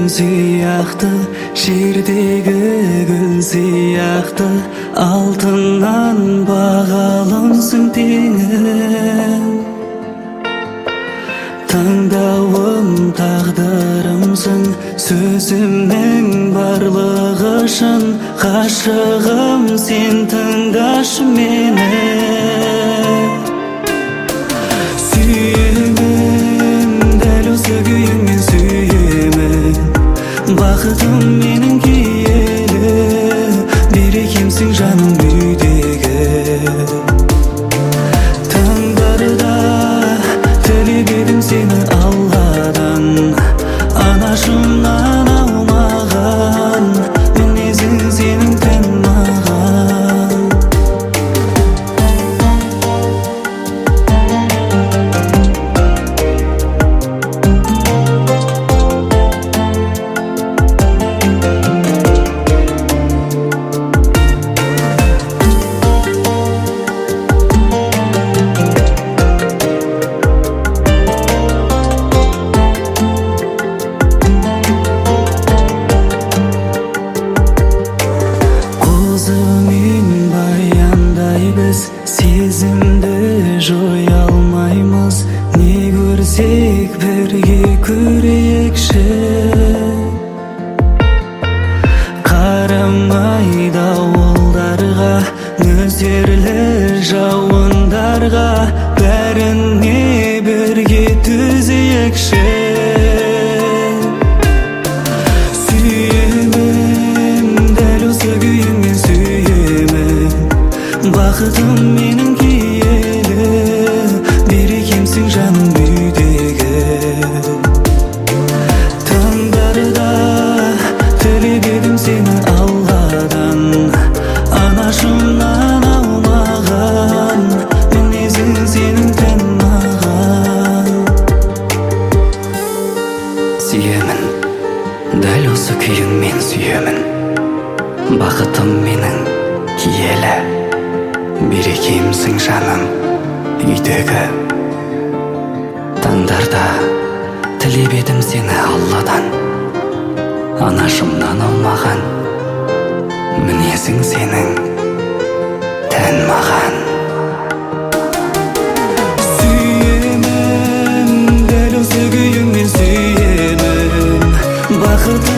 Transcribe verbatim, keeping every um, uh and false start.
сыяқты, жердегі гүл сыяқты, алтыннан бағалымсың теңім. Таңдауым тағдырымсың, сөзімнің барлығы шын, ғашығым сен тыңдашы мені. Сүйемін, дәл осы күйіңмен сүйемін, бақытым менің киелі, берекемсің жаным үйдегі. Таңдарда тілеп едім сені Алладан, анашымнан аумаған, мінезің сенің тән маған. Сезімді жоя алмаймыз, не көрсек бірге көрейікші. Қарамай дауылдарға, нөсерлі жауындарға, бәріне бірге төзейікші. Сүйемін, дәл осы күйіңмен сүйемін, бақытым менің киелі, берекемсің жаным үйдегі. Таңдарда тілеп едім сені Алладан, анашымнан аумаған, мінезің сенің тән маған. Сүйемін, дәл осы күйіңмен сүйемін, бақытым менің киелі, берекемсің жаным үйдегі. Таңдарда тілеп едім сені Алладан, анашымнан аумаған, мінезің сенің тән маған. Сүйемін, дәл осы күйіңмен сүйемін, бақытым